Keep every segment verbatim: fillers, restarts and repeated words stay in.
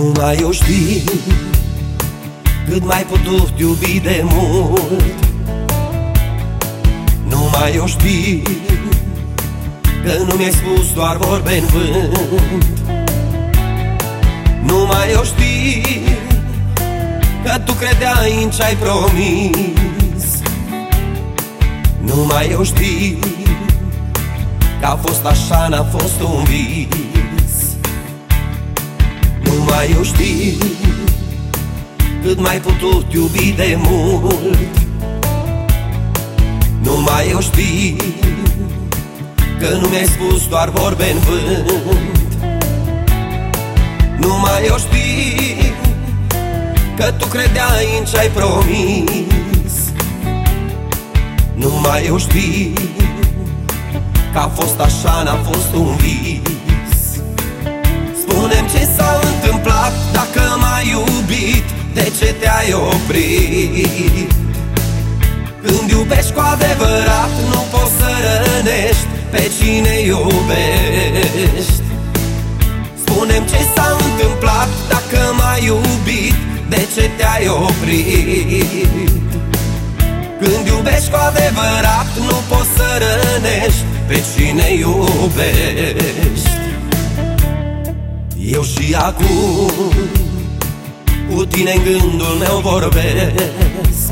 Numai eu știu cât mai putut iubi de mult. Numai eu știu că nu mi-ai spus doar vorbe-n vânt. Numai eu știu că tu credeai în ce-ai promis. Numai eu știu că a fost așa, n-a fost un vis. Numai eu știu cât mai putut iubi de mult. Numai eu știu că nu mi-ai spus doar vorbe-n vânt. Numai eu știu că tu credeai în ce-ai promis. Numai eu știu că a fost așa, n-a fost un vis. Spune-mi ce s-a întâmplat, dacă m-ai iubit, de ce te-ai oprit? Când iubești cu adevărat, nu poți să rănești pe cine iubești. Spune-mi ce s-a întâmplat, dacă m-ai iubit, de ce te-ai oprit? Când iubești cu adevărat, nu poți să rănești pe cine iubești. Eu și acum cu tine în gândul meu vorbesc.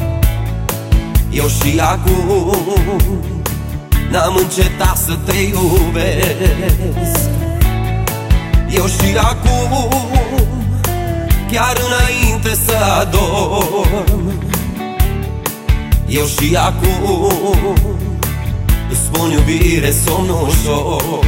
Eu și acum n-am încetat să te iubesc. Eu și acum, chiar înainte să adorm, eu și acum îți spun iubire, somn ușor.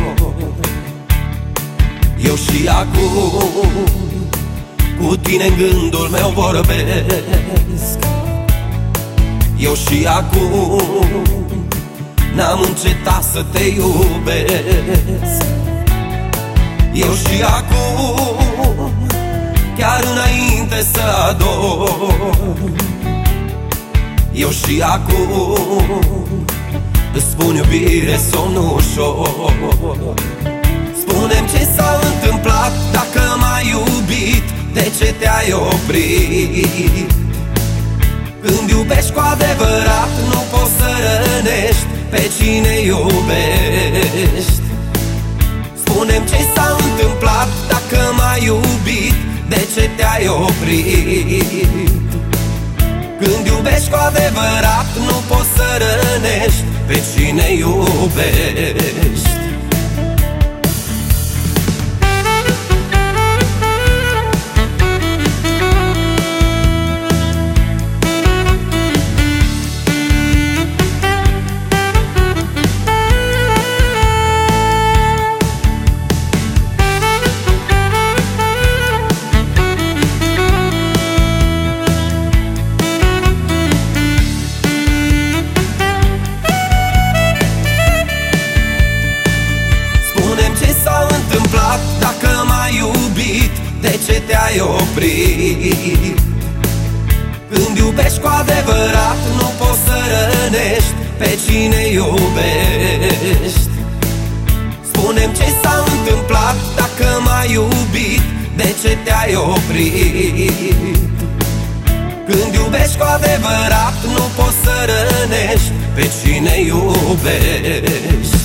Eu și acum cu tine în gândul meu vorbesc. Eu și acum n-am încetat să te iubesc. Eu și acum, chiar înainte să adorm, eu și acum îți spun iubire, somn ușor. Spune-mi ce s-a întâmplat, dacă m-ai iubit, de ce te-ai oprit? Când iubești cu adevărat, nu poți să rănești pe cine iubești. Spune-mi ce s-a întâmplat, dacă m-ai iubit, de ce te-ai oprit? Când iubești cu adevărat, nu poți să rănești pe cine iubești. Dacă m-ai iubit, de ce te-ai oprit? Când iubești cu adevărat, nu poți să rănești pe cine iubești. Spune-mi ce s-a întâmplat, dacă m-ai iubit, de ce te-ai oprit? Când iubești cu adevărat, nu poți să rănești pe cine iubești.